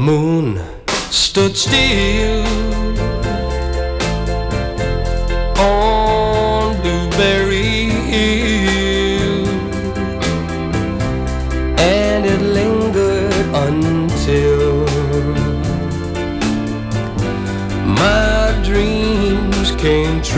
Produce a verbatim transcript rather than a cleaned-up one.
moon stood still on Blueberry Hill, and it lingered until my dreams came true.